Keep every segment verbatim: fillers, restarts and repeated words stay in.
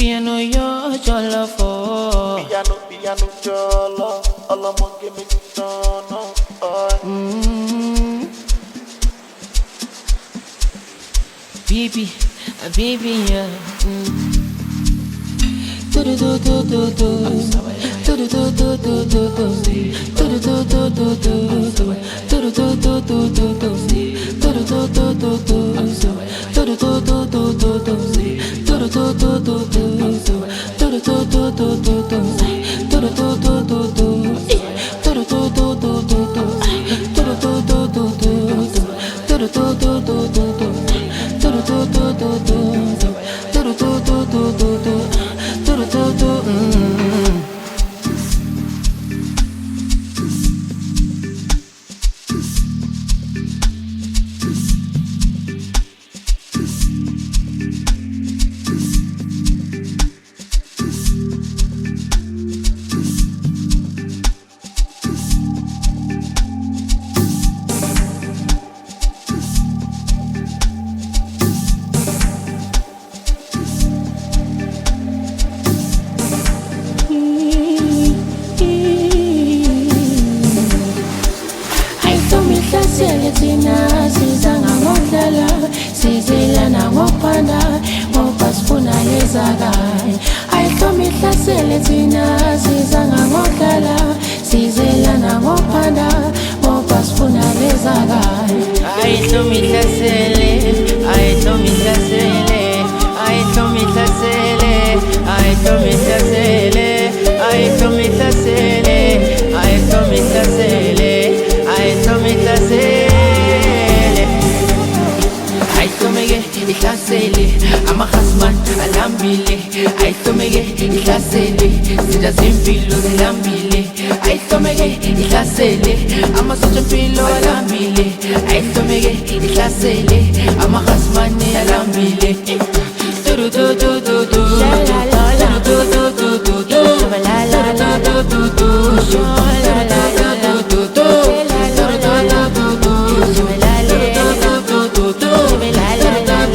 piano yo jollo for. Piano, piano, jollo. All I'm gonna give me no. Mm. Baby, a baby, yeah. Mm. Do do do do do do. Do do do do do do do. Do do do do do do. Do do do do do do do. Do do do do do do. Do do do do do do do. Do do do do do do. Do do do do do do do. Do do do do do do. Do do do do do do do. Do do do do do do. Do do do do do do. Do do do do do do. Do do do do do do. Do do do do. Mm. Thina sizanga ngokudlala sizelana ngokuphanda ngoba sifuna lezakanye ayihlomi ihlasele thina sizanga ngokudlala sizelana ngokuphanda ngoba sifuna lezakanye ayihlomi ihlasele ayihlomi ihlasele ayihlomi ihlasele ayihlomi ihlasele ayihlomi ihlasele ayihlomi ihlasele ayihlomi ihlasele ihlasele amahasman alambile ayihlomeke ihlasele sida zimpilo zilambile ayihlomeke ihlasele amasotsha empilo alambile ayihlomeke ihlasele amahasman alambile do do do do do la la la do do do do do la la la do do do la la la do do do la la la do do do la la la do do do la la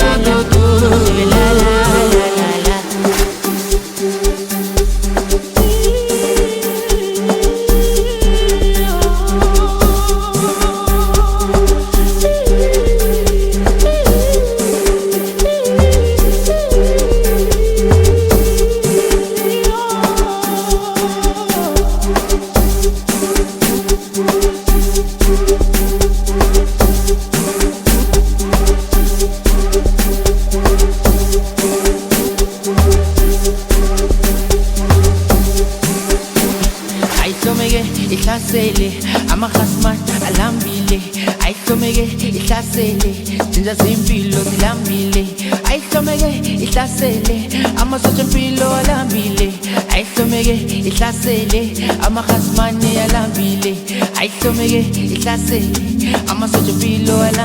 ihlasele amahasman alambile ayihlomeke ihlasele zinja zimpilo zilambile ayihlomeke ihlasele amasotsha empilo alambile ayihlomeke ihlasele amahasman alambile ayihlomeke ihlasele amasotsha empilo alambile